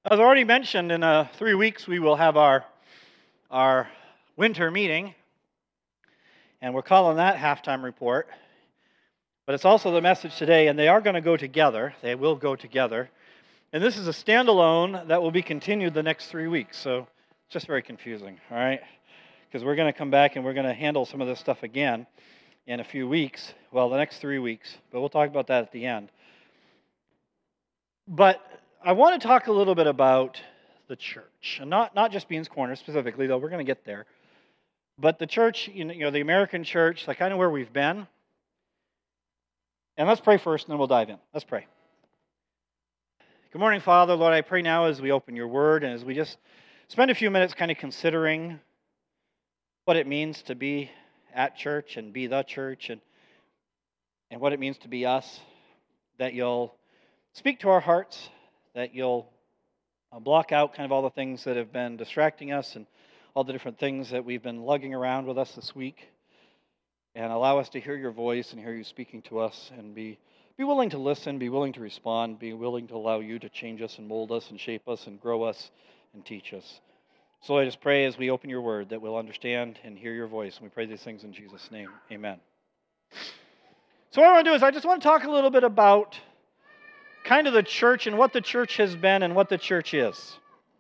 As already mentioned, in 3 weeks we will have our winter meeting, and we're calling that halftime report. But it's also the message today, and they are going to go together. They will go together. And this is a standalone that will be continued the next 3 weeks. So it's just very confusing, all right? Because we're going to come back and we're going to handle some of this stuff again in a few weeks. Well, the next 3 weeks. But we'll talk about that at the end. But I want to talk a little bit about the church, and not just Beans Corner specifically, though we're going to get there, but the church, the American church, like kind of where we've been. And let's pray first, and then we'll dive in. Let's pray. Good morning, Father. Lord, I pray now as we open your word and as we just spend a few minutes kind of considering what it means to be at church and be the church and what it means to be us, that you'll speak to our hearts, that you'll block out kind of all the things that have been distracting us and all the different things that we've been lugging around with us this week, and allow us to hear your voice and hear you speaking to us, and be willing to listen, be willing to respond, be willing to allow you to change us and mold us and shape us and grow us and teach us. So I just pray as we open your word that we'll understand and hear your voice, and we pray these things in Jesus' name. Amen. So what I want to do is I just want to talk a little bit about kind of the church and what the church has been and what the church is.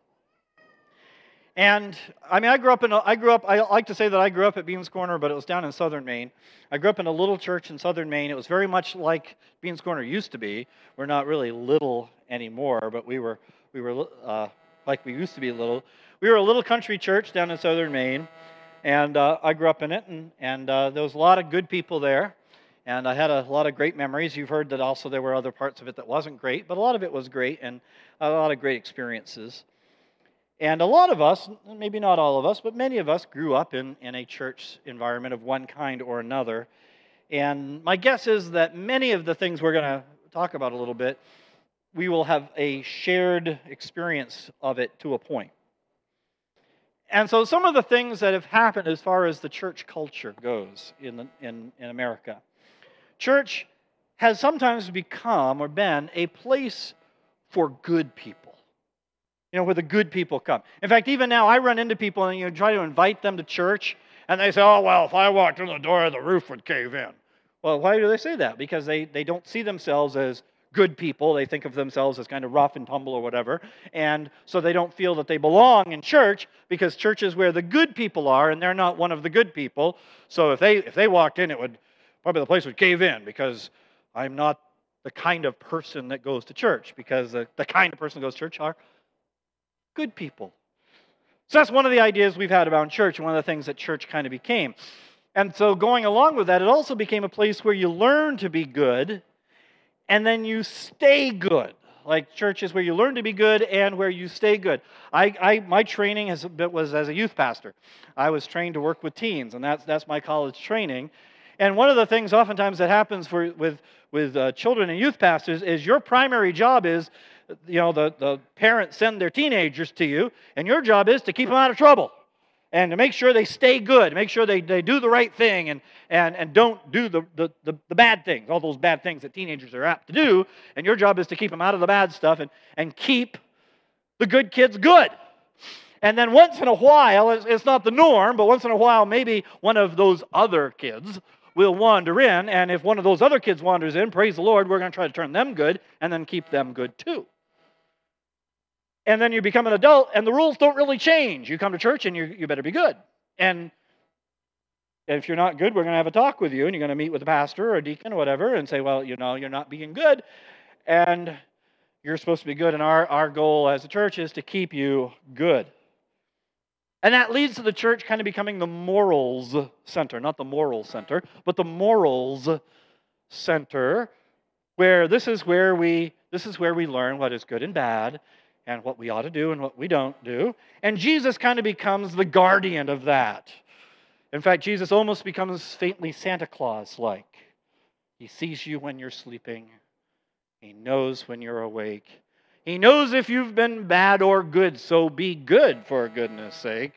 And I mean, I like to say that I grew up at Beans Corner, but it was down in southern Maine. I grew up in a little church in southern Maine. It was very much like Beans Corner used to be. We're not really little anymore, but we were like we used to be little. We were a little country church down in southern Maine, and I grew up in it, and there was a lot of good people there. And I had a lot of great memories. You've heard that also there were other parts of it that wasn't great, but a lot of it was great and a lot of great experiences. And a lot of us, maybe not all of us, but many of us grew up in a church environment of one kind or another. And my guess is that many of the things we're going to talk about a little bit, we will have a shared experience of it to a point. And so some of the things that have happened as far as the church culture goes in America. Church has sometimes become or been a place for good people. Where the good people come. In fact, even now I run into people and try to invite them to church, and they say, oh, well, if I walked in the door, the roof would cave in. Well, why do they say that? Because they don't see themselves as good people. They think of themselves as kind of rough and tumble or whatever. And so they don't feel that they belong in church because church is where the good people are, and they're not one of the good people. So if they walked in, probably the place would cave in because I'm not the kind of person that goes to church, because the kind of person that goes to church are good people. So that's one of the ideas we've had about church, and one of the things that church kind of became. And so going along with that, it also became a place where you learn to be good, and then you stay good. Like church is where you learn to be good and where you stay good. My training was as a youth pastor. I was trained to work with teens, and that's my college training. And one of the things oftentimes that happens with children and youth pastors is your primary job is, the parents send their teenagers to you, and your job is to keep them out of trouble and to make sure they stay good, make sure they do the right thing and don't do the bad things, all those bad things that teenagers are apt to do. And your job is to keep them out of the bad stuff and keep the good kids good. And then once in a while, it's not the norm, but once in a while, maybe one of those other kids will wander in, and if one of those other kids wanders in, praise the Lord, we're going to try to turn them good and then keep them good too. And then you become an adult, and the rules don't really change. You come to church, and you better be good. And if you're not good, we're going to have a talk with you, and you're going to meet with a pastor or a deacon or whatever and say, well, you're not being good, and you're supposed to be good, and our goal as a church is to keep you good. And that leads to the church kind of becoming the morals center, not the moral center, but the morals center, where this is where we learn what is good and bad, and what we ought to do and what we don't do. And Jesus kind of becomes the guardian of that. In fact, Jesus almost becomes faintly Santa Claus-like. He sees you when you're sleeping. He knows when you're awake. He knows if you've been bad or good, so be good for goodness sake.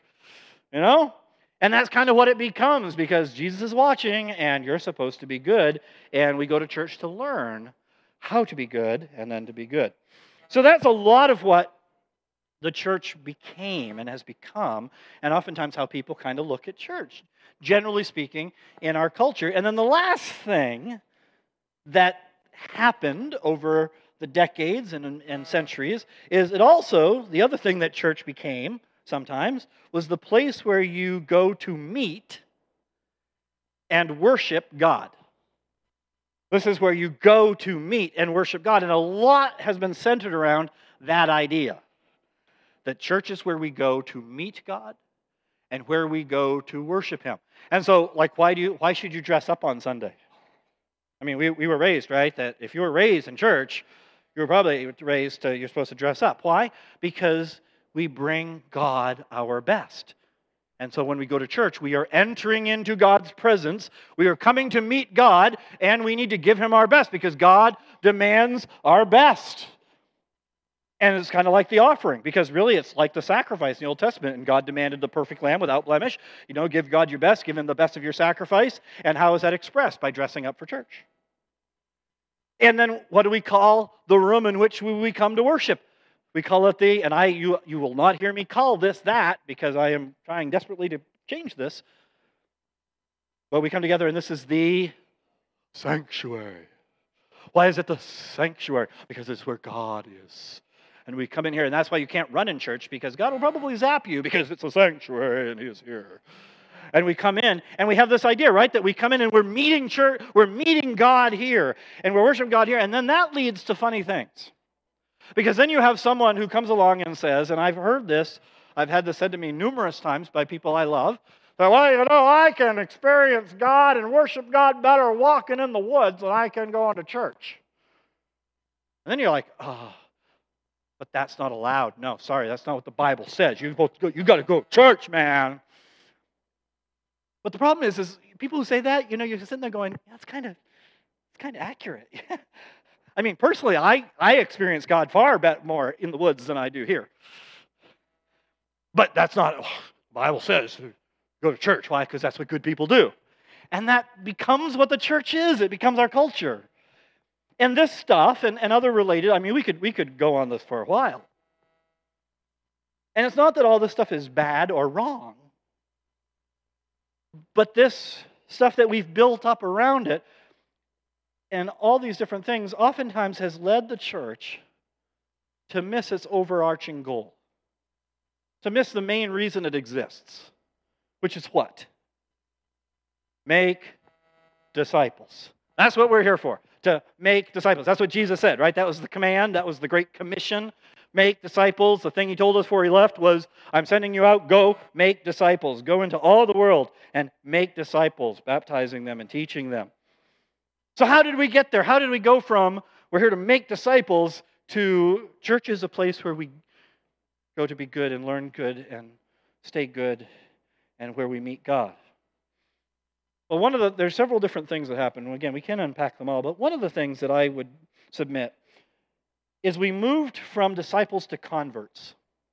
And that's kind of what it becomes, because Jesus is watching and you're supposed to be good, and we go to church to learn how to be good and then to be good. So that's a lot of what the church became and has become, and oftentimes how people kind of look at church, generally speaking, in our culture. And then the last thing that happened over the decades and centuries is it also, the other thing that church became sometimes, was the place where you go to meet and worship God. This is where you go to meet and worship God. And a lot has been centered around that idea. That church is where we go to meet God and where we go to worship Him. And so, like, why should you dress up on Sunday? I mean, we were raised, right, that if you were raised in church, you were probably raised you're supposed to dress up. Why? Because we bring God our best. And so when we go to church, we are entering into God's presence. We are coming to meet God, and we need to give Him our best because God demands our best. And it's kind of like the offering, because really it's like the sacrifice in the Old Testament, and God demanded the perfect lamb without blemish. Give God your best, give Him the best of your sacrifice. And how is that expressed? By dressing up for church. And then what do we call the room in which we come to worship? We call it you will not hear me call this that, because I am trying desperately to change this. But we come together, and this is the sanctuary. Why is it the sanctuary? Because it's where God is. And we come in here, and that's why you can't run in church, because God will probably zap you because it's a sanctuary and He is here. And we come in, and we have this idea, right, that we come in and we're meeting church, we're meeting God here, and we're worshiping God here, and then that leads to funny things. Because then you have someone who comes along and says, and I've heard this, I've had this said to me numerous times by people I love, that, I can experience God and worship God better walking in the woods than I can going to church. And then you're like, but that's not allowed. No, sorry, that's not what the Bible says. You got to go to church, man. But the problem is people who say that, you're sitting there going, yeah, it's kind of accurate. I mean, personally, I experience God far more in the woods than I do here. But that's not, the Bible says, go to church. Why? Because that's what good people do. And that becomes what the church is. It becomes our culture. And this stuff and other related, I mean, we could go on this for a while. And it's not that all this stuff is bad or wrong. But this stuff that we've built up around it and all these different things oftentimes has led the church to miss its overarching goal. To miss the main reason it exists. Which is what? Make disciples. That's what we're here for. To make disciples. That's what Jesus said, right? That was the command. That was the Great Commission. Make disciples. The thing He told us before He left was, I'm sending you out. Go make disciples. Go into all the world and make disciples, baptizing them and teaching them. So how did we get there? How did we go from, we're here to make disciples, to church is a place where we go to be good and learn good and stay good and where we meet God? Well, there's several different things that happen. Again, we can't unpack them all, but one of the things that I would submit is we moved from disciples to converts.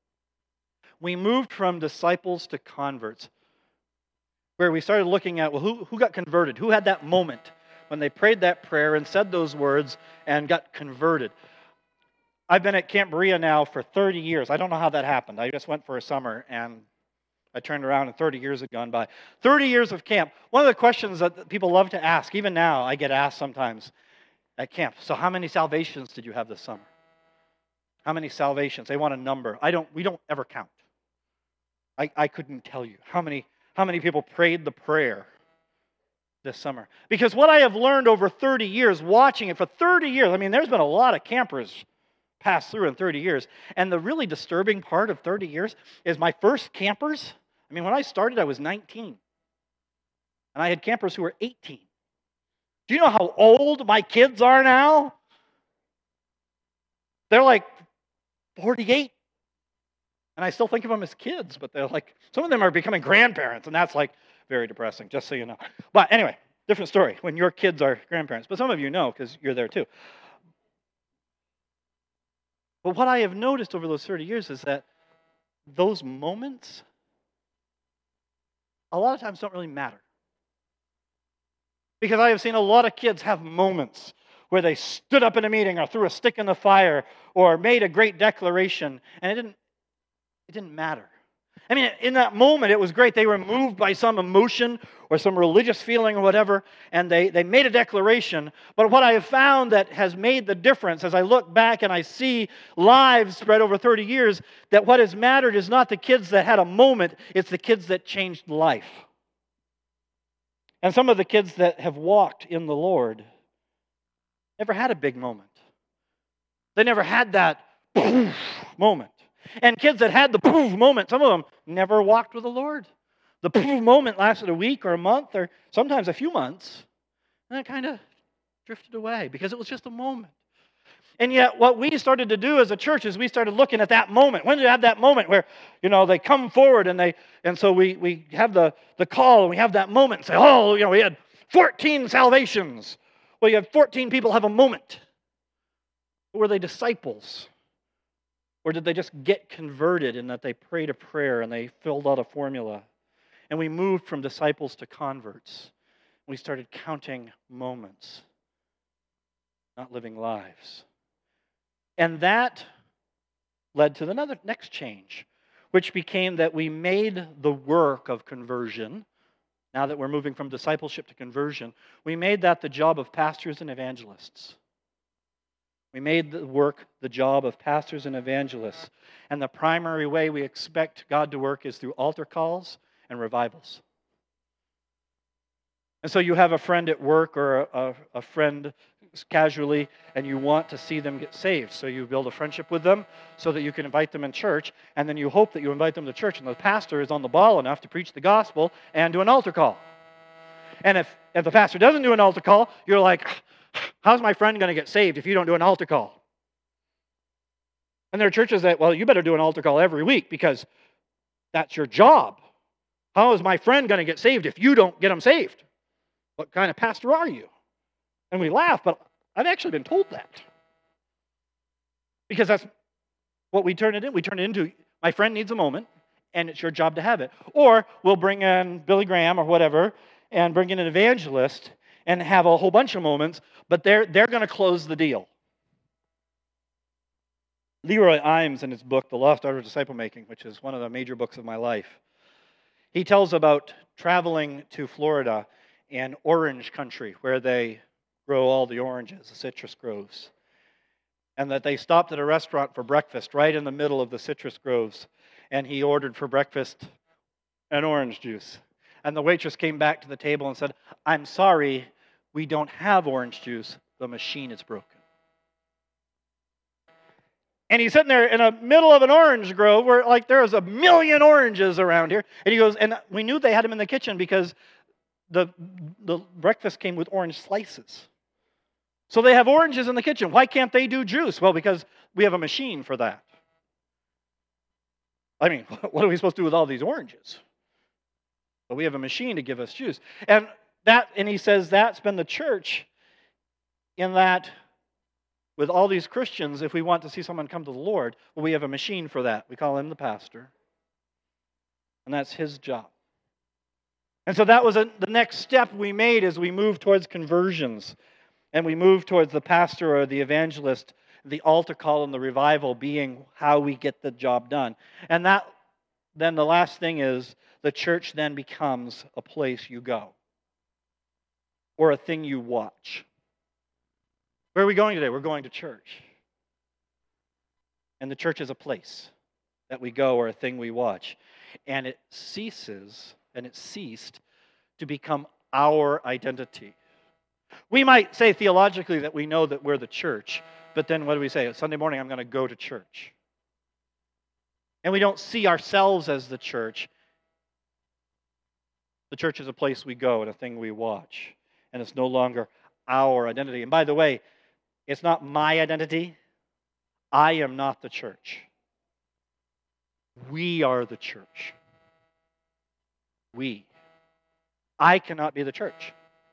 We moved from disciples to converts, where we started looking at, well, who got converted? Who had that moment when they prayed that prayer and said those words and got converted? I've been at Camp Berea now for 30 years. I don't know how that happened. I just went for a summer, and I turned around and 30 years had gone by. 30 years of camp. One of the questions that people love to ask, even now I get asked sometimes at camp, so how many salvations did you have this summer? How many salvations? They want a number. We don't ever count. I couldn't tell you how many people prayed the prayer this summer. Because what I have learned over 30 years, watching it for 30 years, I mean, there's been a lot of campers pass through in 30 years. And the really disturbing part of 30 years is my first campers. I mean, when I started, I was 19. And I had campers who were 18. Do you know how old my kids are now? They're like 48. And I still think of them as kids, but they're like, some of them are becoming grandparents, and that's like very depressing, just so you know. But anyway, different story when your kids are grandparents. But some of you know because you're there too. But what I have noticed over those 30 years is that those moments, a lot of times don't really matter. Because I have seen a lot of kids have moments where they stood up in a meeting or threw a stick in the fire or made a great declaration, and It didn't matter. I mean, in that moment, it was great. They were moved by some emotion or some religious feeling or whatever, and they made a declaration. But what I have found that has made the difference, as I look back and I see lives spread over 30 years, that what has mattered is not the kids that had a moment, it's the kids that changed life. And some of the kids that have walked in the Lord never had a big moment. They never had that moment. And kids that had the poof moment, some of them never walked with the Lord. The poof moment lasted a week or a month or sometimes a few months. And it kind of drifted away because it was just a moment. And yet what we started to do as a church is we started looking at that moment. When did you have that moment where, they come forward and so we have the call and we have that moment and say, we had 14 salvations. Well, you had 14 people have a moment. Were they disciples? Or did they just get converted in that they prayed a prayer and they filled out a formula? And we moved from disciples to converts. We started counting moments, not living lives. And that led to the next change, which became that we made the work of conversion, now that we're moving from discipleship to conversion, we made that the job of pastors and evangelists. We made the work the job of pastors and evangelists. And the primary way we expect God to work is through altar calls and revivals. And so you have a friend at work or a friend casually, and you want to see them get saved. So you build a friendship with them so that you can invite them in church, and then you hope that you invite them to church, and the pastor is on the ball enough to preach the gospel and do an altar call. And if the pastor doesn't do an altar call, you're like, how's my friend going to get saved if you don't do an altar call? And there are churches that, you better do an altar call every week because that's your job. How is my friend going to get saved if you don't get him saved? What kind of pastor are you? And we laugh, but I've actually been told that. Because that's what we turn it in. We turn it into, my friend needs a moment, and it's your job to have it. Or we'll bring in Billy Graham or whatever, and bring in an evangelist, and have a whole bunch of moments, but they're going to close the deal. Leroy Imes, in his book, The Lost Art of Disciple Making, which is one of the major books of my life, he tells about traveling to Florida and orange country, where they grow all the oranges, the citrus groves, and that they stopped at a restaurant for breakfast right in the middle of the citrus groves, and he ordered for breakfast an orange juice. And the waitress came back to the table and said, "I'm sorry, we don't have orange juice. The machine is broken." And he's sitting there in the middle of an orange grove where there's a million oranges around here. And he goes, and we knew they had them in the kitchen because the breakfast came with orange slices. So they have oranges in the kitchen. Why can't they do juice? Well, because we have a machine for that. I mean, what are we supposed to do with all these oranges? But we have a machine to give us juice. And he says that's been the church in that with all these Christians, if we want to see someone come to the Lord, we have a machine for that. We call him the pastor. And that's his job. And so that was the next step we made as we moved towards conversions. And we moved towards the pastor or the evangelist, the altar call and the revival being how we get the job done. And then the last thing is the church then becomes a place you go or a thing you watch. Where are we going today? We're going to church. And the church is a place that we go or a thing we watch. And it ceased to become our identity. We might say theologically that we know that we're the church, but then what do we say? Sunday morning, I'm going to go to church. And we don't see ourselves as the church. The church is a place we go and a thing we watch. And it's no longer our identity. And by the way, it's not my identity. I am not the church. We are the church. We. I cannot be the church.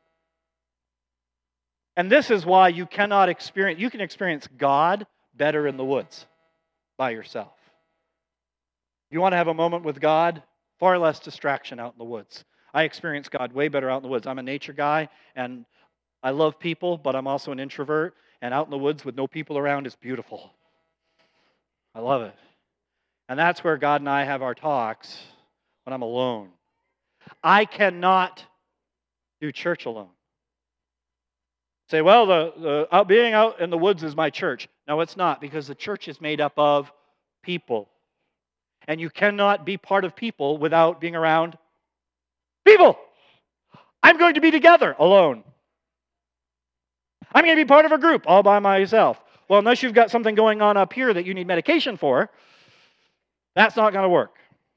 And this is why you can experience God better in the woods by yourself. You want to have a moment with God, far less distraction out in the woods. I experience God way better out in the woods. I'm a nature guy, and I love people, but I'm also an introvert, and out in the woods with no people around is beautiful. I love it. And that's where God and I have our talks when I'm alone. I cannot do church alone. Say, well, being out in the woods is my church. No, it's not, because the church is made up of people. And you cannot be part of people without being around people. I'm going to be together alone. I'm going to be part of a group all by myself. Well, unless you've got something going on up here that you need medication for, that's not going to work.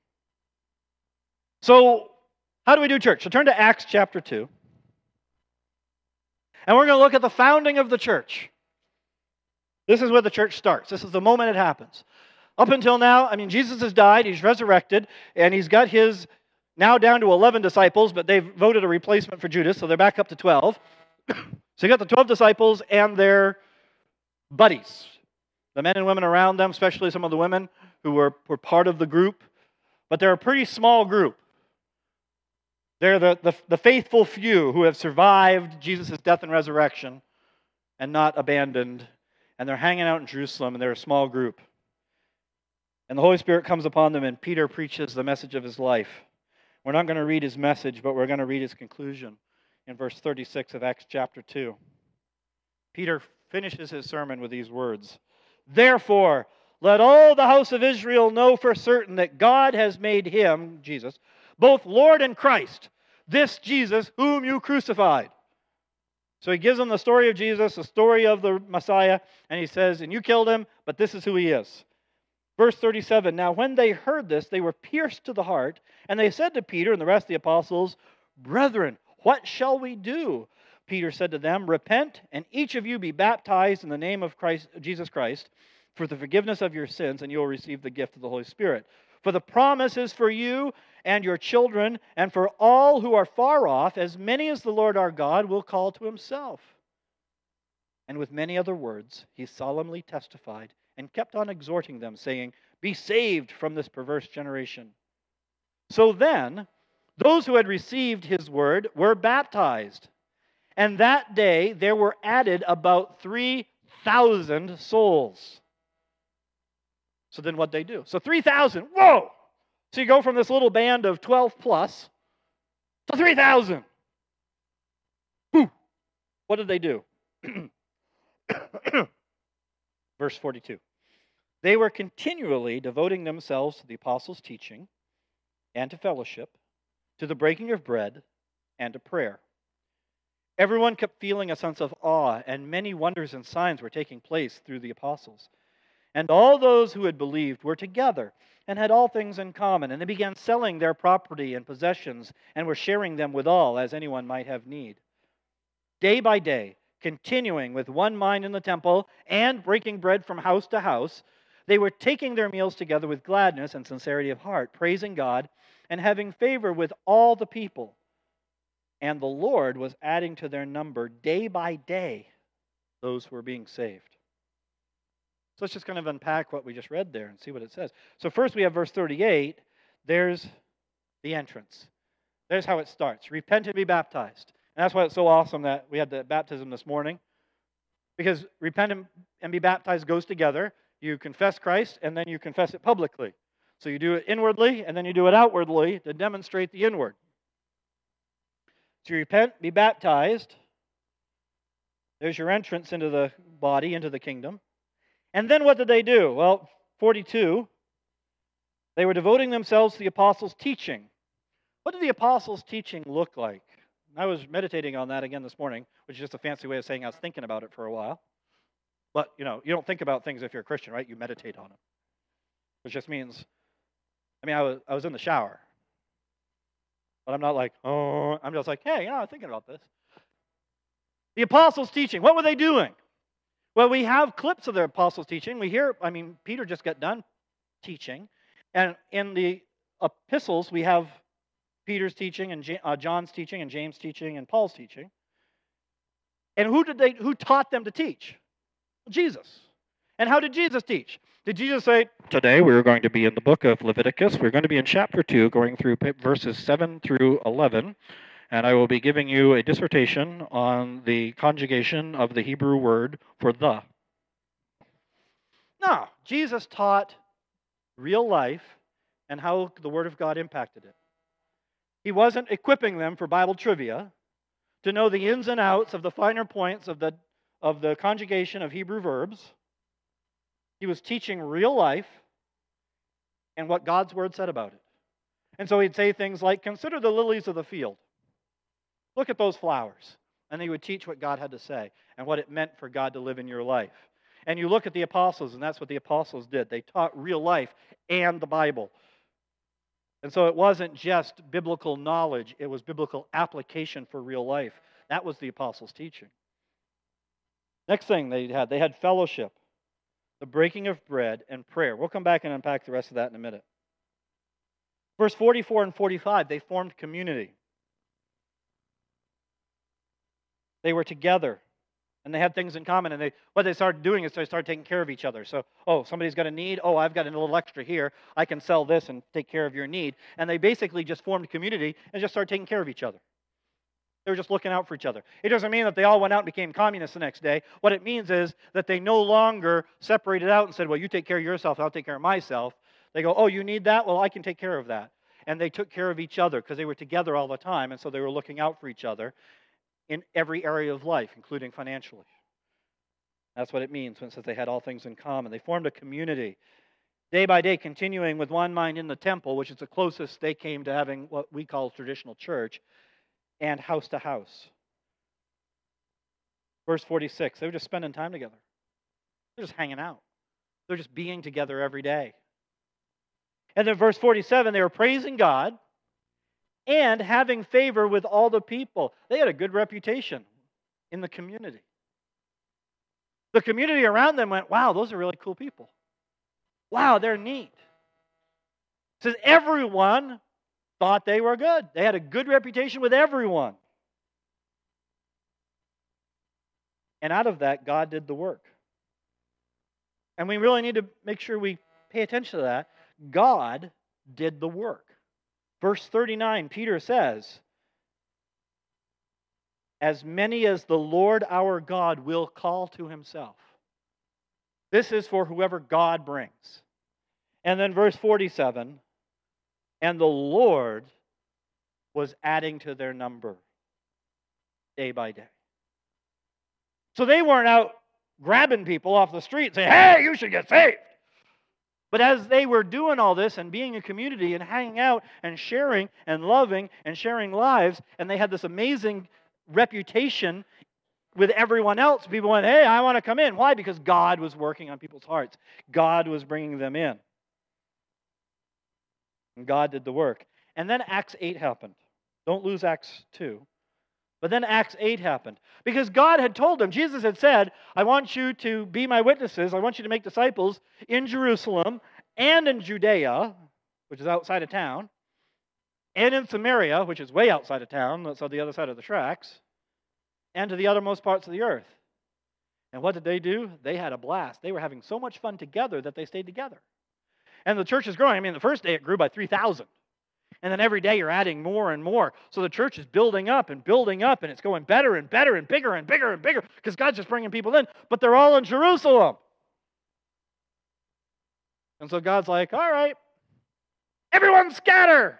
So, how do we do church? So turn to Acts chapter 2. And we're going to look at the founding of the church. This is where the church starts. This is the moment it happens. Up until now, Jesus has died, he's resurrected, and he's got his now down to 11 disciples, but they've voted a replacement for Judas, so they're back up to 12. So you got the 12 disciples and their buddies, the men and women around them, especially some of the women who were part of the group. But they're a pretty small group. They're the faithful few who have survived Jesus' death and resurrection and not abandoned. And they're hanging out in Jerusalem, and they're a small group. And the Holy Spirit comes upon them, and Peter preaches the message of his life. We're not going to read his message, but we're going to read his conclusion in verse 36 of Acts chapter 2. Peter finishes his sermon with these words. Therefore, let all the house of Israel know for certain that God has made him, Jesus, both Lord and Christ, this Jesus whom you crucified. So he gives them the story of Jesus, the story of the Messiah, and he says, and you killed him, but this is who he is. Verse 37, now when they heard this, they were pierced to the heart, and they said to Peter and the rest of the apostles, brethren, what shall we do? Peter said to them, repent, and each of you be baptized in the name of Jesus Christ, for the forgiveness of your sins, and you will receive the gift of the Holy Spirit. For the promise is for you and your children, and for all who are far off, as many as the Lord our God will call to himself. And with many other words, he solemnly testified and kept on exhorting them, saying, be saved from this perverse generation. So then, those who had received his word were baptized. And that day there were added about 3,000 souls. So then what'd they do? So 3,000, whoa! So you go from this little band of 12 plus to 3,000. Whew. What did they do? Verse 42. They were continually devoting themselves to the apostles' teaching and to fellowship, to the breaking of bread, and to prayer. Everyone kept feeling a sense of awe, and many wonders and signs were taking place through the apostles. And all those who had believed were together and had all things in common, and they began selling their property and possessions and were sharing them with all, as anyone might have need. Day by day, continuing with one mind in the temple and breaking bread from house to house, they were taking their meals together with gladness and sincerity of heart, praising God and having favor with all the people. And the Lord was adding to their number day by day those who were being saved. So let's just kind of unpack what we just read there and see what it says. So first we have verse 38. There's the entrance. There's how it starts. Repent and be baptized. And that's why it's so awesome that we had the baptism this morning. Because repent and be baptized goes together. You confess Christ and then you confess it publicly. So you do it inwardly and then you do it outwardly to demonstrate the inward. So you repent, be baptized. There's your entrance into the body, into the kingdom. And then what did they do? Well, 42, they were devoting themselves to the apostles' teaching. What did the apostles' teaching look like? I was meditating on that again this morning, which is just a fancy way of saying I was thinking about it for a while. But, you don't think about things if you're a Christian, right? You meditate on them. Which just means, I was in the shower. But I'm not like, oh, I'm just like, hey, I'm thinking about this. The apostles' teaching, what were they doing? Well, we have clips of the apostles' teaching. We hear, Peter just got done teaching. And in the epistles, we have Peter's teaching and John's teaching and James' teaching and Paul's teaching. And who taught them to teach? Jesus. And how did Jesus teach? Did Jesus say, today we're going to be in the book of Leviticus. We're going to be in chapter 2, going through verses 7 through 11. And I will be giving you a dissertation on the conjugation of the Hebrew word for the. No, Jesus taught real life, and how the Word of God impacted it. He wasn't equipping them for Bible trivia to know the ins and outs of the finer points of the conjugation of Hebrew verbs. He was teaching real life and what God's Word said about it. And so he'd say things like, consider the lilies of the field. Look at those flowers. And he would teach what God had to say and what it meant for God to live in your life. And you look at the apostles, and that's what the apostles did. They taught real life and the Bible. And so it wasn't just biblical knowledge, it was biblical application for real life. That was the apostles' teaching. Next thing they had fellowship, the breaking of bread, and prayer. We'll come back and unpack the rest of that in a minute. Verse 44 and 45, they formed community. They were together, and they had things in common. And what they started doing is they started taking care of each other. So, somebody's got a need. I've got a little extra here. I can sell this and take care of your need. And they basically just formed community and just started taking care of each other. They were just looking out for each other. It doesn't mean that they all went out and became communists the next day. What it means is that they no longer separated out and said, well, you take care of yourself, I'll take care of myself. They go, you need that? Well, I can take care of that. And they took care of each other because they were together all the time, and so they were looking out for each other in every area of life, including financially. That's what it means when it says they had all things in common. They formed a community, day by day, continuing with one mind in the temple, which is the closest they came to having what we call traditional church, and house to house. Verse 46, they were just spending time together. They're just hanging out. They're just being together every day. And then verse 47, they were praising God and having favor with all the people. They had a good reputation in the community. The community around them went, wow, those are really cool people. Wow, they're neat. It says everyone thought they were good. They had a good reputation with everyone. And out of that, God did the work. And we really need to make sure we pay attention to that. God did the work. Verse 39, Peter says, as many as the Lord our God will call to himself. This is for whoever God brings. And then verse 47, and the Lord was adding to their number day by day. So they weren't out grabbing people off the street saying, hey, you should get saved. But as they were doing all this and being a community and hanging out and sharing and loving and sharing lives, and they had this amazing reputation with everyone else, people went, hey, I want to come in. Why? Because God was working on people's hearts. God was bringing them in. And God did the work. And then Acts 8 happened. Don't lose Acts 2. But then Acts 8 happened. Because God had told them, Jesus had said, I want you to be my witnesses. I want you to make disciples in Jerusalem and in Judea, which is outside of town, and in Samaria, which is way outside of town, that's on the other side of the tracks, and to the uttermost parts of the earth. And what did they do? They had a blast. They were having so much fun together that they stayed together. And the church is growing. I mean, the first day it grew by 3,000. And then every day you're adding more and more. So the church is building up, and it's going better and better and bigger and bigger and bigger because God's just bringing people in. But they're all in Jerusalem. And so God's like, all right, everyone scatter.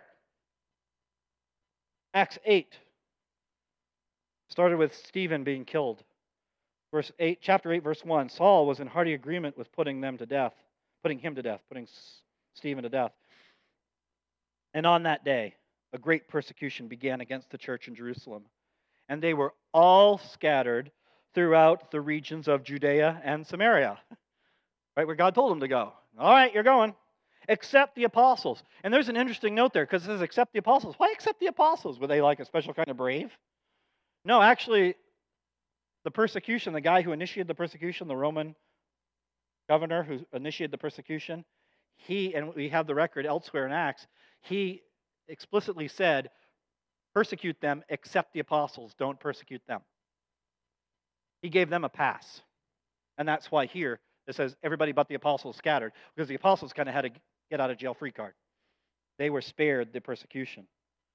Acts 8 started with Stephen being killed. Chapter 8, verse 1, Saul was in hearty agreement with putting Stephen to death. And on that day, a great persecution began against the church in Jerusalem. And they were all scattered throughout the regions of Judea and Samaria. Right where God told them to go. All right, you're going. Except the apostles. And there's an interesting note there because it says except the apostles. Why except the apostles? Were they like a special kind of brave? No, actually, the persecution, the guy who initiated the persecution, the Roman governor who initiated the persecution, and we have the record elsewhere in Acts, he explicitly said, persecute them except the apostles, don't persecute them. He gave them a pass. And that's why here it says everybody but the apostles scattered, because the apostles kind of had a get out of jail free card. They were spared the persecution.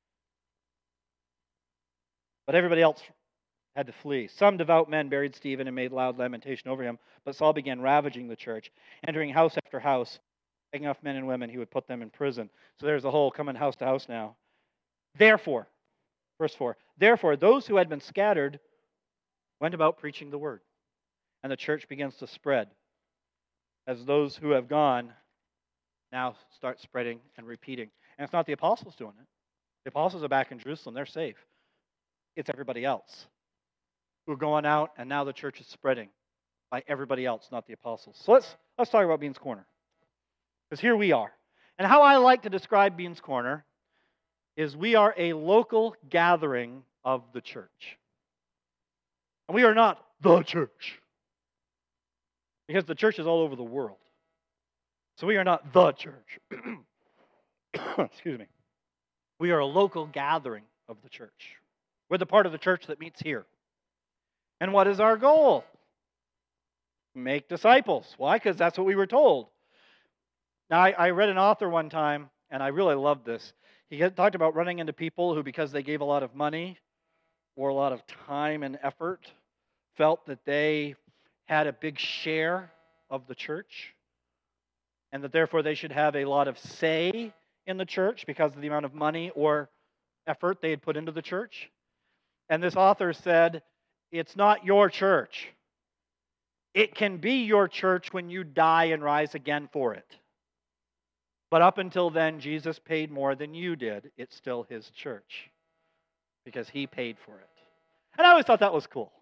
But everybody else had to flee. Some devout men buried Stephen and made loud lamentation over him, but Saul began ravaging the church, entering house after house taking off men and women, he would put them in prison. So there's the whole coming house to house now. Therefore, verse 4, therefore those who had been scattered went about preaching the word, and the church begins to spread as those who have gone now start spreading and repeating. And it's not the apostles doing it. The apostles are back in Jerusalem. They're safe. It's everybody else who are going out, and now the church is spreading by everybody else, not the apostles. So let's talk about Beans Corner. Because here we are. And how I like to describe Beans Corner is we are a local gathering of the church. And we are not the church. Because the church is all over the world. So we are not the church. Excuse me. We are a local gathering of the church. We're the part of the church that meets here. And what is our goal? Make disciples. Why? Because that's what we were told. Now, I read an author one time, and I really loved this. He talked about running into people who, because they gave a lot of money or a lot of time and effort, felt that they had a big share of the church, and that therefore they should have a lot of say in the church because of the amount of money or effort they had put into the church. And this author said, it's not your church. It can be your church when you die and rise again for it. But up until then, Jesus paid more than you did. It's still his church because he paid for it. And I always thought that was cool.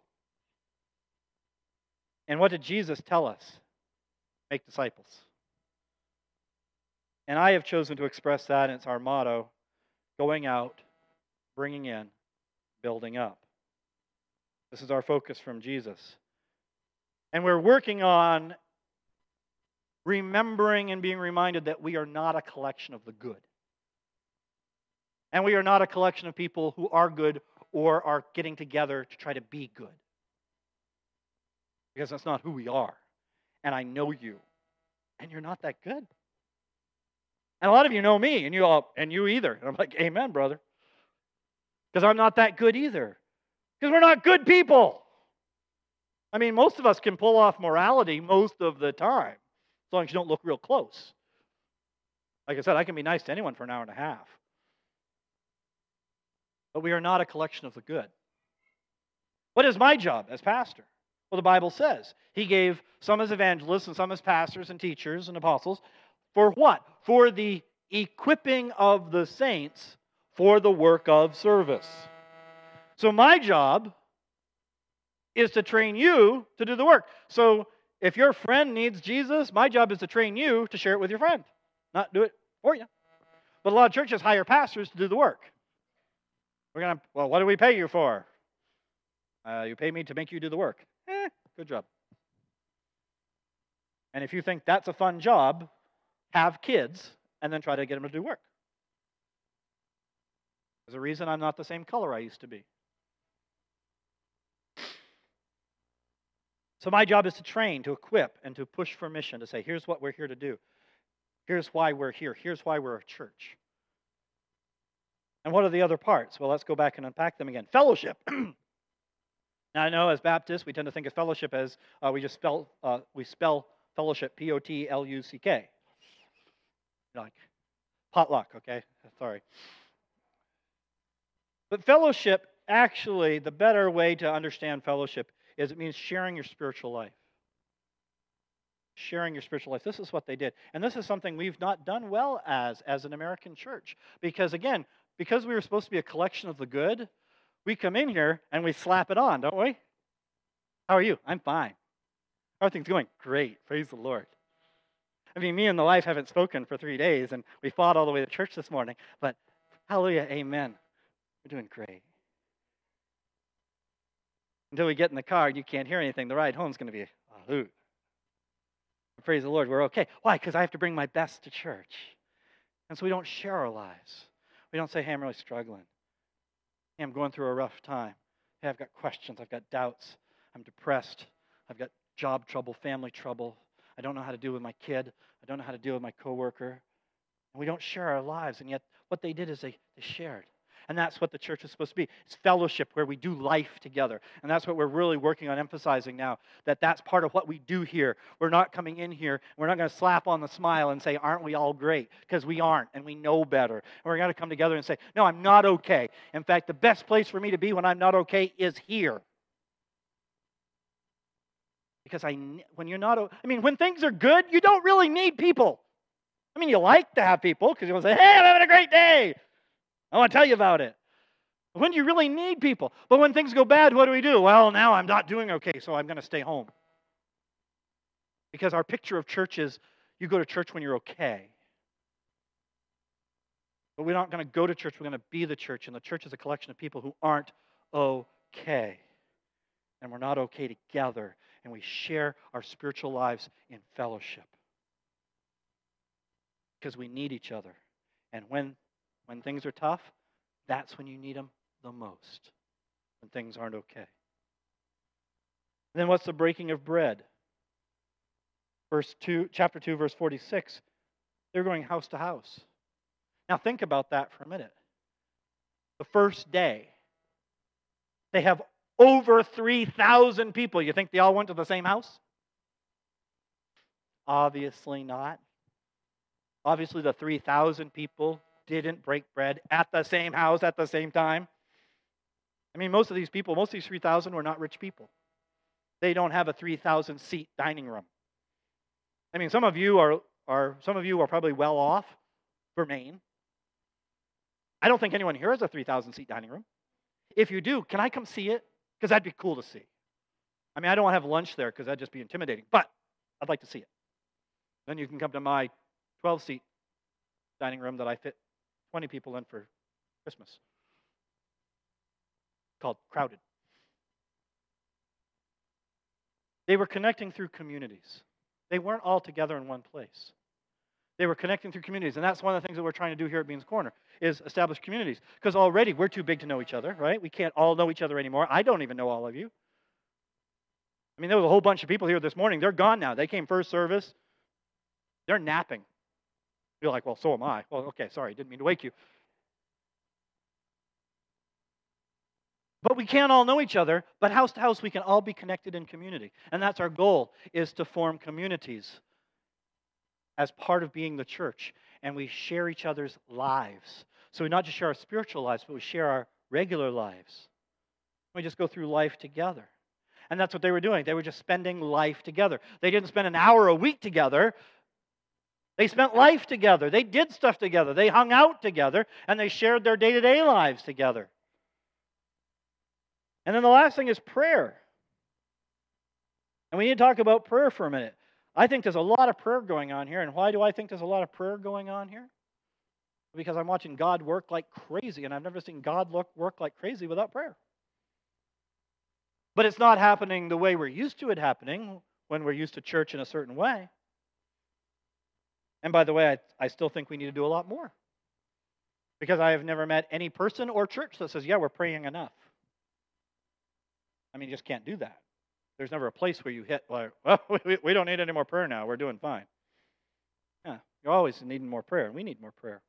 And what did Jesus tell us? Make disciples. And I have chosen to express that, and it's our motto, going out, bringing in, building up. This is our focus from Jesus. And we're working on remembering and being reminded that we are not a collection of the good. And we are not a collection of people who are good or are getting together to try to be good. Because that's not who we are. And I know you. And you're not that good. And a lot of you know me, and you either. And I'm like, amen, brother. Because I'm not that good either. Because we're not good people. I mean, most of us can pull off morality most of the time, as long as you don't look real close. Like I said, I can be nice to anyone for an hour and a half. But we are not a collection of the good. What is my job as pastor? Well, the Bible says he gave some as evangelists and some as pastors and teachers and apostles. For what? For the equipping of the saints for the work of service. So my job is to train you to do the work. So if your friend needs Jesus, my job is to train you to share it with your friend, not do it for you. But a lot of churches hire pastors to do the work. Well, what do we pay you for? You pay me to make you do the work. Good job. And if you think that's a fun job, have kids and then try to get them to do work. There's a reason I'm not the same color I used to be. So my job is to train, to equip, and to push for mission, to say, here's what we're here to do. Here's why we're here. Here's why we're a church. And what are the other parts? Well, let's go back and unpack them again. Fellowship. Now, I know as Baptists, we tend to think of fellowship as we spell fellowship, P-O-T-L-U-C-K. Like potluck, okay? Sorry. But fellowship, actually, the better way to understand fellowship is it means sharing your spiritual life. Sharing your spiritual life. This is what they did. And this is something we've not done well as an American church. Because again, because we were supposed to be a collection of the good, we come in here and we slap it on, don't we? How are you? I'm fine. Everything's going great. Praise the Lord. I mean, me and the wife haven't spoken for 3 days, and we fought all the way to church this morning. But hallelujah, amen. We're doing great. Until we get in the car and you can't hear anything, the ride home is going to be a hoot. Praise the Lord, we're okay. Why? Because I have to bring my best to church. And so we don't share our lives. We don't say, hey, I'm really struggling. Hey, I'm going through a rough time. Hey, I've got questions. I've got doubts. I'm depressed. I've got job trouble, family trouble. I don't know how to deal with my kid. I don't know how to deal with my coworker. And we don't share our lives. And yet what they did is they shared. And that's what the church is supposed to be. It's fellowship where we do life together. And that's what we're really working on emphasizing now, that that's part of what we do here. We're not coming in here, we're not going to slap on the smile and say, aren't we all great? Because we aren't, and we know better. And we're going to come together and say, no, I'm not okay. In fact, the best place for me to be when I'm not okay is here. Because when you're not, I mean, when things are good, you don't really need people. I mean, you like to have people because you want to say, hey, I'm having a great day. I want to tell you about it. But when do you really need people? But when things go bad, what do? Well, now I'm not doing okay, so I'm going to stay home. Because our picture of church is you go to church when you're okay. But we're not going to go to church, we're going to be the church. And the church is a collection of people who aren't okay. And we're not okay together. And we share our spiritual lives in fellowship. Because we need each other. And when things are tough, that's when you need them the most. When things aren't okay. And then what's the breaking of bread? Chapter 2, verse 46. They're going house to house. Now think about that for a minute. The first day, they have over 3,000 people. You think they all went to the same house? Obviously not. Obviously, the 3,000 people didn't break bread at the same house at the same time. I mean, most of these 3,000 were not rich people. They don't have a 3,000-seat dining room. I mean, some of you are probably well off for Maine. I don't think anyone here has a 3,000-seat dining room. If you do, can I come see it? Because that'd be cool to see. I mean, I don't want to have lunch there because that'd just be intimidating, but I'd like to see it. Then you can come to my 12-seat dining room that I fit 20 people in for Christmas. Called Crowded. They were connecting through communities. They weren't all together in one place. They were connecting through communities, and that's one of the things that we're trying to do here at Beans Corner, is establish communities. Because already we're too big to know each other, right? We can't all know each other anymore. I don't even know all of you. I mean, there was a whole bunch of people here this morning. They're gone now. They came first service. They're napping. You're like, well, so am I. Well, okay, sorry, didn't mean to wake you. But we can't all know each other, but house to house we can all be connected in community. And that's our goal, is to form communities as part of being the church. And we share each other's lives. So we not just share our spiritual lives, but we share our regular lives. We just go through life together. And that's what they were doing. They were just spending life together. They didn't spend an hour a week together. They spent life together. They did stuff together. They hung out together, and they shared their day-to-day lives together. And then the last thing is prayer. And we need to talk about prayer for a minute. I think there's a lot of prayer going on here. And why do I think there's a lot of prayer going on here? Because I'm watching God work like crazy, and I've never seen God work like crazy without prayer. But it's not happening the way we're used to it happening, when we're used to church in a certain way. And by the way, I still think we need to do a lot more. Because I have never met any person or church that says, yeah, we're praying enough. I mean, you just can't do that. There's never a place where you hit, like, well, we don't need any more prayer now. We're doing fine. Yeah, you're always needing more prayer, and we need more prayer.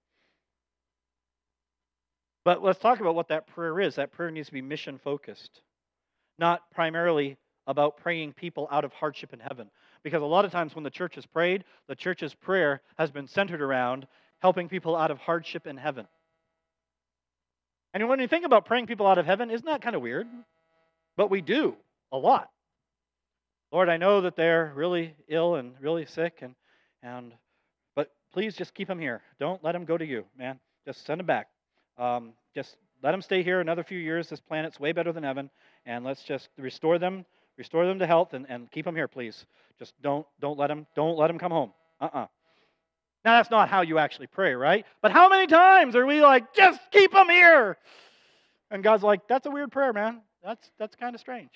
But let's talk about what that prayer is. That prayer needs to be mission-focused, not primarily about praying people out of hardship in heaven. Because a lot of times when the church has prayed, the church's prayer has been centered around helping people out of hardship in heaven. And when you think about praying people out of heaven, isn't that kind of weird? But we do a lot. Lord, I know that they're really ill and really sick, but please just keep them here. Don't let them go to you, man. Just send them back. Just let them stay here another few years. This planet's way better than heaven, and let's just restore them to health, and keep them here, please. Just don't let them come home. Now that's not how you actually pray, right? But how many times are we like, just keep them here? And God's like, that's a weird prayer, man. That's kind of strange.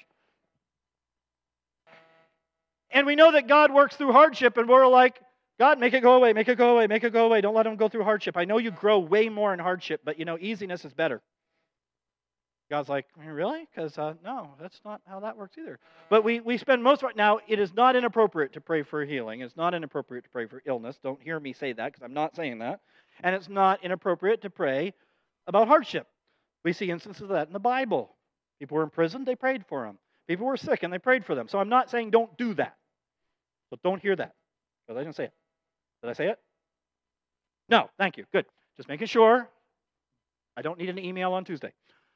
And we know that God works through hardship, and we're like, God, make it go away, make it go away, make it go away. Don't let them go through hardship. I know you grow way more in hardship, but easiness is better. God's like, really? Because no, that's not how that works either. But we spend most of it. Now, it is not inappropriate to pray for healing. It's not inappropriate to pray for illness. Don't hear me say that, because I'm not saying that. And it's not inappropriate to pray about hardship. We see instances of that in the Bible. People were in prison, they prayed for them. People were sick, and they prayed for them. So I'm not saying don't do that. But don't hear that, because I didn't say it. Did I say it? No, thank you. Good. Just making sure. I don't need an email on Tuesday.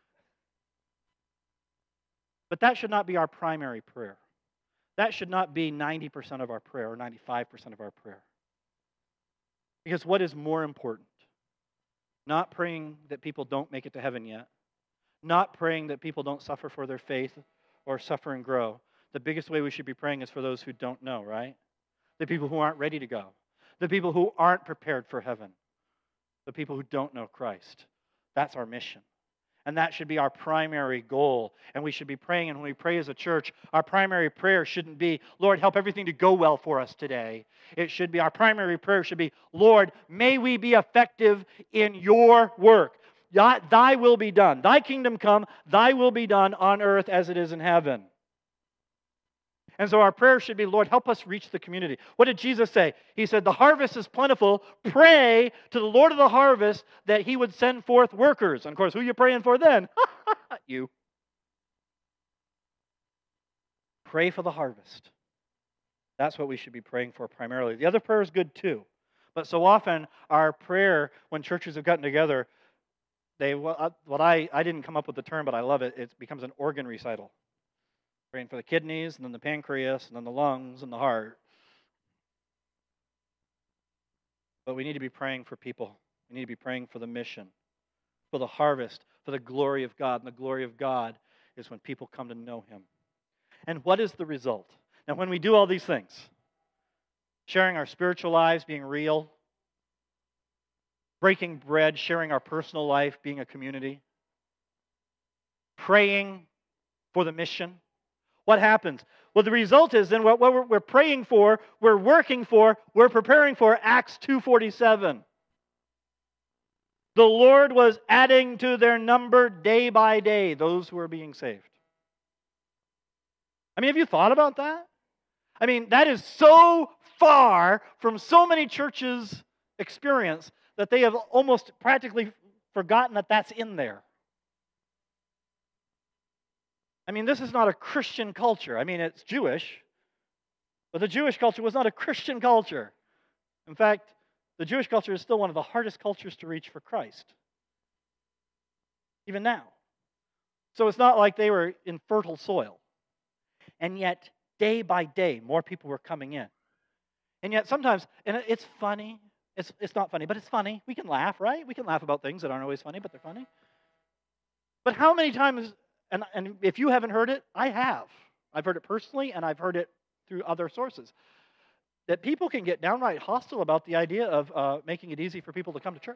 But that should not be our primary prayer. That should not be 90% of our prayer or 95% of our prayer. Because what is more important? Not praying that people don't make it to heaven yet. Not praying that people don't suffer for their faith or suffer and grow. The biggest way we should be praying is for those who don't know, right? The people who aren't ready to go. The people who aren't prepared for heaven. The people who don't know Christ. That's our mission. And that should be our primary goal. And we should be praying. And when we pray as a church, our primary prayer shouldn't be, Lord, help everything to go well for us today. It should be, our primary prayer should be, Lord, may we be effective in your work. Thy will be done. Thy kingdom come. Thy will be done on earth as it is in heaven. And so our prayer should be, Lord, help us reach the community. What did Jesus say? He said, the harvest is plentiful. Pray to the Lord of the harvest that he would send forth workers. And of course, who are you praying for then? You. Pray for the harvest. That's what we should be praying for primarily. The other prayer is good too. But so often, our prayer, when churches have gotten together, I didn't come up with the term, but I love it. It becomes an organ recital. Praying for the kidneys, and then the pancreas, and then the lungs, and the heart. But we need to be praying for people. We need to be praying for the mission, for the harvest, for the glory of God. And the glory of God is when people come to know him. And what is the result? Now, when we do all these things, sharing our spiritual lives, being real, breaking bread, sharing our personal life, being a community, praying for the mission, what happens? Well, the result is then what we're praying for, we're working for, we're preparing for Acts 2:47. The Lord was adding to their number day by day those who were being saved. I mean, have you thought about that? I mean, that is so far from so many churches' experience that they have almost practically forgotten that that's in there. I mean, this is not a Christian culture. I mean, it's Jewish, but the Jewish culture was not a Christian culture. In fact, the Jewish culture is still one of the hardest cultures to reach for Christ, even now. So it's not like they were in fertile soil. And yet, day by day, more people were coming in. And yet sometimes, and it's funny, it's not funny, but it's funny. We can laugh, right? We can laugh about things that aren't always funny, but they're funny. But how many times, and if you haven't heard it, I have. I've heard it personally, and I've heard it through other sources, that people can get downright hostile about the idea of making it easy for people to come to church.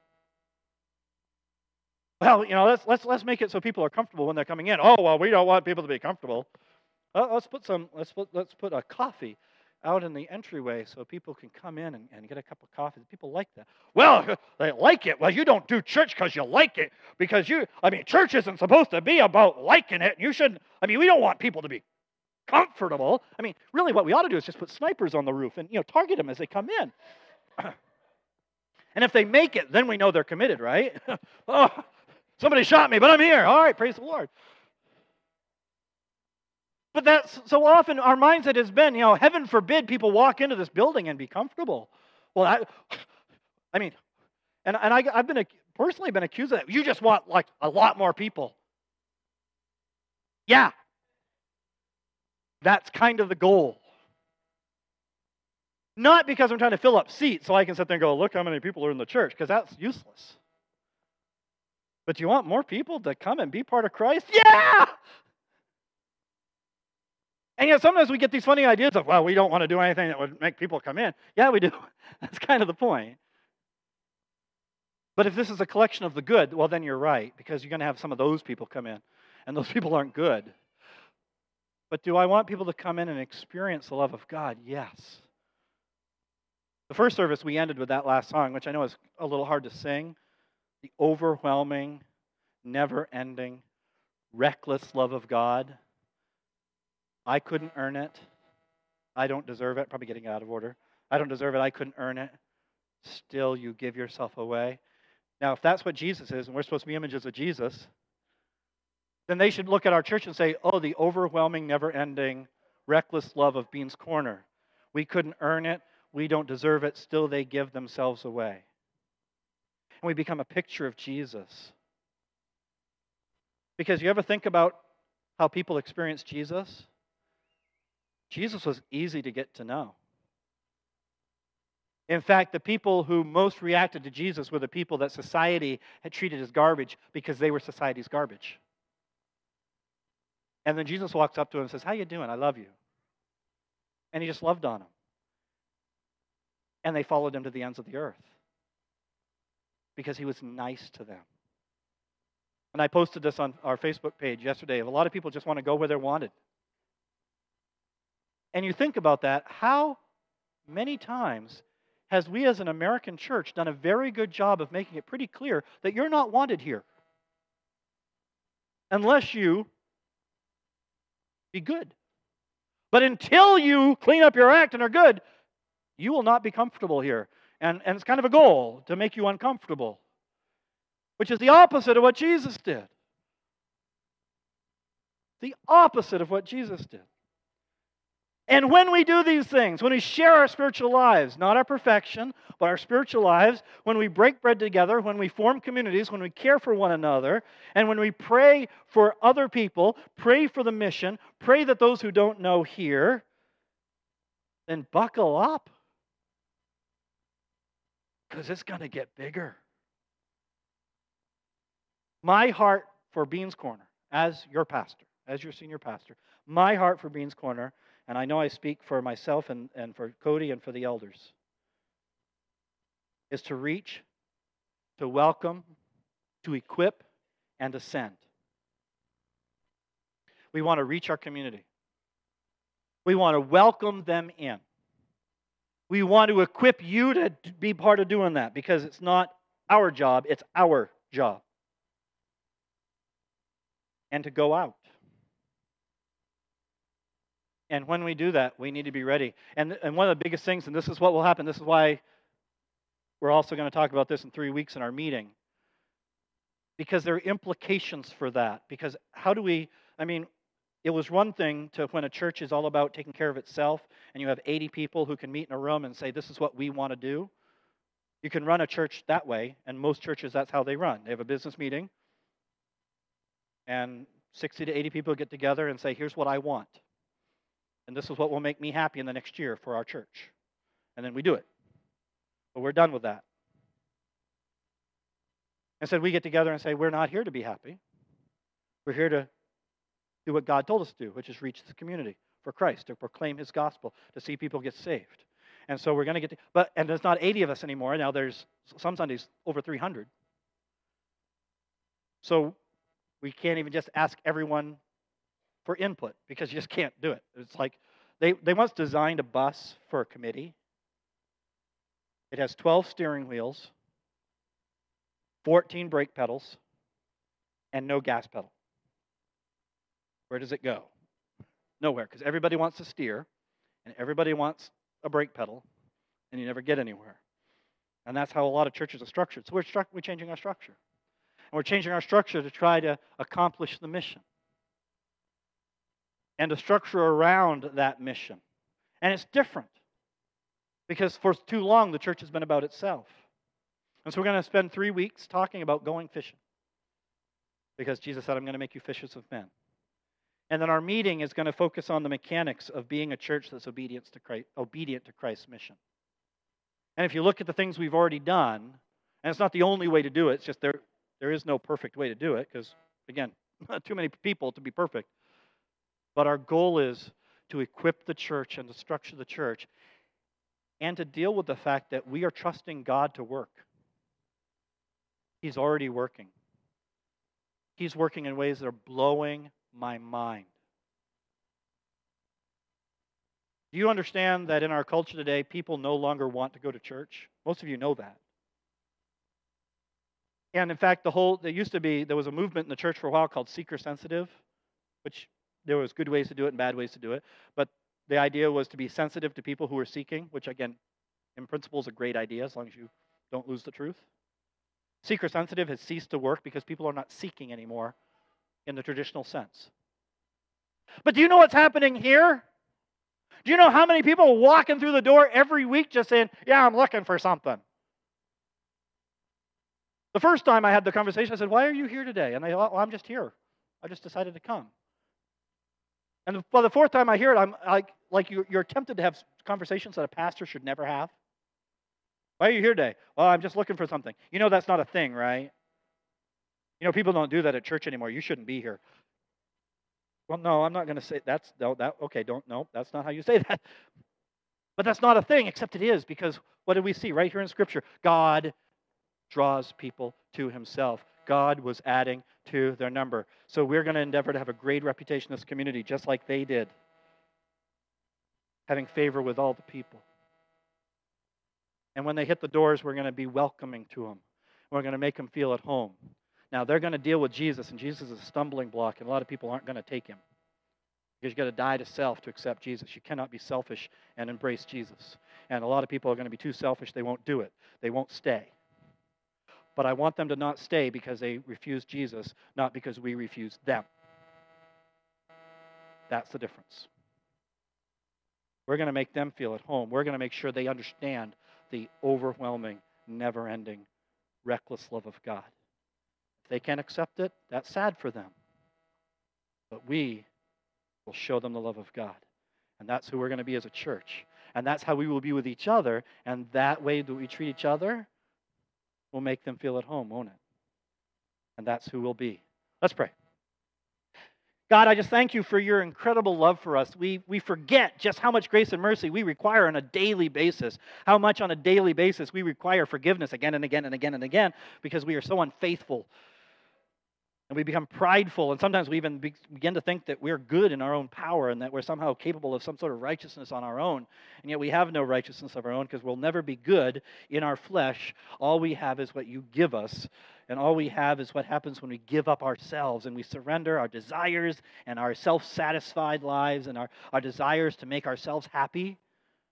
Well, you know, let's make it so people are comfortable when they're coming in. Oh, well, we don't want people to be comfortable. Let's put a coffee out in the entryway so people can come in and get a cup of coffee. People like that. Well, they like it. Well, you don't do church because you like it. Church isn't supposed to be about liking it. You shouldn't. We don't want people to be comfortable. Really what we ought to do is just put snipers on the roof and, target them as they come in. And if they make it, then we know they're committed, right? Oh, somebody shot me, but I'm here. All right, praise the Lord. But that's so often our mindset has been, heaven forbid people walk into this building and be comfortable. Well, I've been personally been accused of that. You just want like a lot more people. Yeah, that's kind of the goal. Not because I'm trying to fill up seats so I can sit there and go, look how many people are in the church, because that's useless. But do you want more people to come and be part of Christ? Yeah! And yet sometimes we get these funny ideas of, well, we don't want to do anything that would make people come in. Yeah, we do. That's kind of the point. But if this is a collection of the good, well, then you're right, because you're going to have some of those people come in, and those people aren't good. But do I want people to come in and experience the love of God? Yes. The first service, we ended with that last song, which I know is a little hard to sing. The overwhelming, never-ending, reckless love of God. I couldn't earn it. I don't deserve it. Probably getting out of order. I don't deserve it. I couldn't earn it. Still, you give yourself away. Now, if that's what Jesus is, and we're supposed to be images of Jesus, then they should look at our church and say, oh, the overwhelming, never-ending, reckless love of Beans Corner. We couldn't earn it. We don't deserve it. Still, they give themselves away. And we become a picture of Jesus. Because you ever think about how people experience Jesus? Jesus was easy to get to know. In fact, the people who most reacted to Jesus were the people that society had treated as garbage because they were society's garbage. And then Jesus walks up to him and says, how you doing? I love you. And he just loved on them. And they followed him to the ends of the earth because he was nice to them. And I posted this on our Facebook page yesterday. A lot of people just want to go where they're wanted. And you think about that, how many times has we as an American church done a very good job of making it pretty clear that you're not wanted here unless you be good. But until you clean up your act and are good, you will not be comfortable here. And it's kind of a goal to make you uncomfortable, which is the opposite of what Jesus did. The opposite of what Jesus did. And when we do these things, when we share our spiritual lives, not our perfection, but our spiritual lives, when we break bread together, when we form communities, when we care for one another, and when we pray for other people, pray for the mission, pray that those who don't know hear, then buckle up. Because it's going to get bigger. My heart for Beans Corner, as your pastor, as your senior pastor, my heart for Beans Corner, and I know I speak for myself and for Cody and for the elders, is to reach, to welcome, to equip, and to send. We want to reach our community. We want to welcome them in. We want to equip you to be part of doing that because it's not our job, it's our job. And to go out. And when we do that, we need to be ready. And one of the biggest things, and this is what will happen, this is why we're also going to talk about this in 3 weeks in our meeting, because there are implications for that. Because how do we, it was one thing to when a church is all about taking care of itself and you have 80 people who can meet in a room and say, this is what we want to do. You can run a church that way, and most churches, that's how they run. They have a business meeting, and 60 to 80 people get together and say, here's what I want. And this is what will make me happy in the next year for our church. And then we do it. But we're done with that. Instead, we get together and say, we're not here to be happy. We're here to do what God told us to do, which is reach the community for Christ, to proclaim his gospel, to see people get saved. And so we're going to get to, and there's not 80 of us anymore. Now there's some Sundays over 300. So we can't even just ask everyone for input because you just can't do it. It's like they once designed a bus for a committee. It has 12 steering wheels, 14 brake pedals, and no gas pedal. Where does it go? Nowhere, because everybody wants to steer, and everybody wants a brake pedal, and you never get anywhere. And that's how a lot of churches are structured. So we're changing our structure. And we're changing our structure to try to accomplish the mission. And to structure around that mission. And it's different. Because for too long, the church has been about itself. And so we're going to spend 3 weeks talking about going fishing. Because Jesus said, I'm going to make you fishers of men. And then our meeting is going to focus on the mechanics of being a church that's obedient to Christ's mission. And if you look at the things we've already done, and it's not the only way to do it, it's just there is no perfect way to do it, because, again, not too many people to be perfect. But our goal is to equip the church and to structure the church and to deal with the fact that we are trusting God to work. He's already working. He's working in ways that are blowing my mind. Do you understand that in our culture today, people no longer want to go to church? Most of you know that. And in fact, there was a movement in the church for a while called seeker sensitive, which there was good ways to do it and bad ways to do it. But the idea was to be sensitive to people who were seeking, which again, in principle is a great idea as long as you don't lose the truth. Seeker sensitive has ceased to work because people are not seeking anymore in the traditional sense. But do you know what's happening here? Do you know how many people are walking through the door every week just saying, yeah, I'm looking for something? The first time I had the conversation, I said, why are you here today? And they thought, well, I'm just here. I just decided to come. And by the fourth time I hear it, I'm like you're tempted to have conversations that a pastor should never have. Why are you here today? Well, I'm just looking for something. You know that's not a thing, right? You know, people don't do that at church anymore. You shouldn't be here. Well, no, I'm not going to say that's okay, that's not how you say that. But that's not a thing, except it is, because what do we see right here in Scripture? God draws people to himself. God was adding to their number. So we're going to endeavor to have a great reputation in this community, just like they did, having favor with all the people. And when they hit the doors, we're going to be welcoming to them. We're going to make them feel at home. Now, they're going to deal with Jesus, and Jesus is a stumbling block, and a lot of people aren't going to take him. Because you've got to die to self to accept Jesus. You cannot be selfish and embrace Jesus. And a lot of people are going to be too selfish. They won't do it. They won't stay. But I want them to not stay because they refuse Jesus, not because we refuse them. That's the difference. We're going to make them feel at home. We're going to make sure they understand the overwhelming, never-ending, reckless love of God. If they can't accept it, that's sad for them. But we will show them the love of God. And that's who we're going to be as a church. And that's how we will be with each other. And that way that we treat each other will make them feel at home, won't it? And that's who we'll be. Let's pray. God, I just thank you for your incredible love for us. We forget just how much grace and mercy we require on a daily basis, how much on a daily basis we require forgiveness again and again and again and again because we are so unfaithful. And we become prideful, and sometimes we even begin to think that we're good in our own power and that we're somehow capable of some sort of righteousness on our own. And yet we have no righteousness of our own because we'll never be good in our flesh. All we have is what you give us, and all we have is what happens when we give up ourselves and we surrender our desires and our self-satisfied lives and our desires to make ourselves happy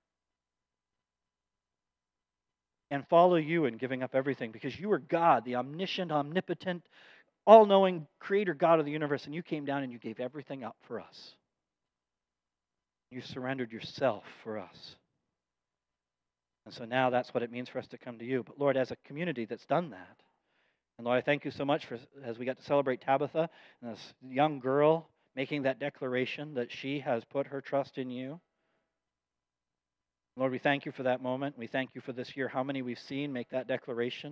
and follow you in giving up everything because you are God, the omniscient, omnipotent, all-knowing creator God of the universe, and you came down and you gave everything up for us. You surrendered yourself for us. And so now that's what it means for us to come to you. But Lord, as a community that's done that, and Lord, I thank you so much for, as we got to celebrate Tabitha, and this young girl making that declaration that she has put her trust in you. Lord, we thank you for that moment. We thank you for this year, how many we've seen make that declaration,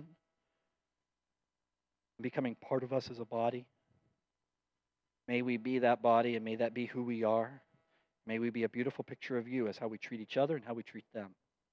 becoming part of us as a body. May we be that body, and may that be who we are. May we be a beautiful picture of you as how we treat each other and how we treat them.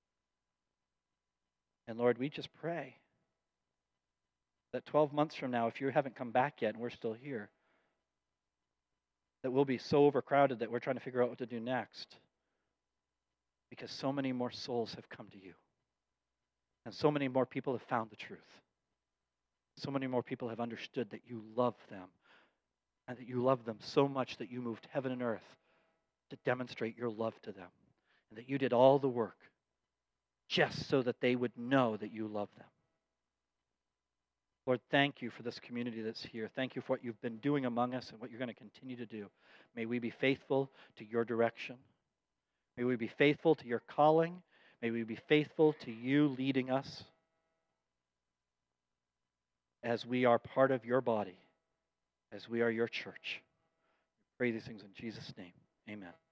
And Lord, we just pray that 12 months from now, if you haven't come back yet and we're still here, that we'll be so overcrowded that we're trying to figure out what to do next. Because so many more souls have come to you. And so many more people have found the truth. So many more people have understood that you love them. And that you love them so much that you moved heaven and earth to demonstrate your love to them. And that you did all the work just so that they would know that you love them. Lord, thank you for this community that's here. Thank you for what you've been doing among us and what you're going to continue to do. May we be faithful to your direction. May we be faithful to your calling. May we be faithful to you leading us as we are part of your body, as we are your church. We pray these things in Jesus' name. Amen.